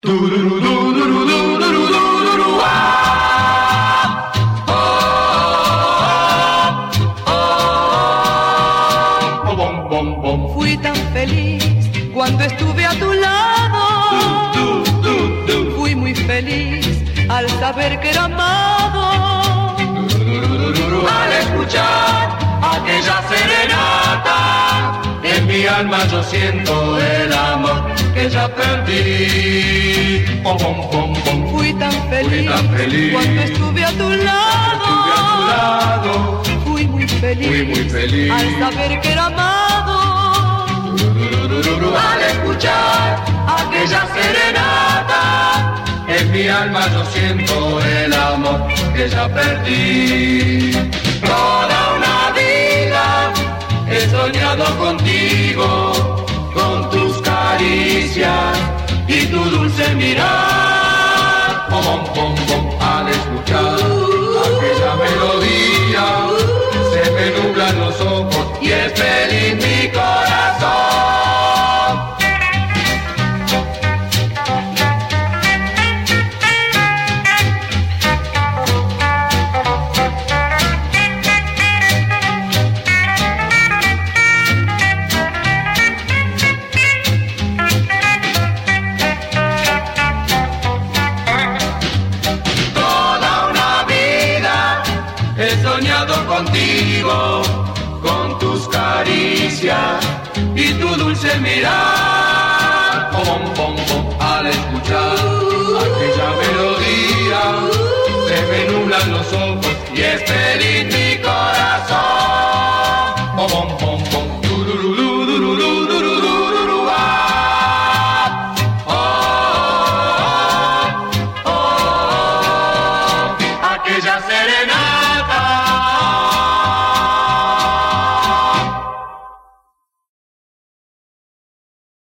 Fui tan feliz cuando estuve a tu lado. Fui muy feliz al saber que era amado. Al escuchar aquella serenata, en mi alma yo siento el amor que ya perdí. Fui tan feliz cuando estuve a tu lado. Fui muy feliz al saber que era amado. Al escuchar aquella serenata, en mi alma yo siento el amor que ya perdí. Toda una vida he soñado contigo, con tus caricias y tu dulce mirar. Al escuchar aquella melodía, se me nublan los ojos y es feliz mi corazón. He soñado contigo, con tus caricias y tu dulce mirar. Al escuchar aquella melodía, se me nublan los ojos y es feliz mi corazón. Aquella serenata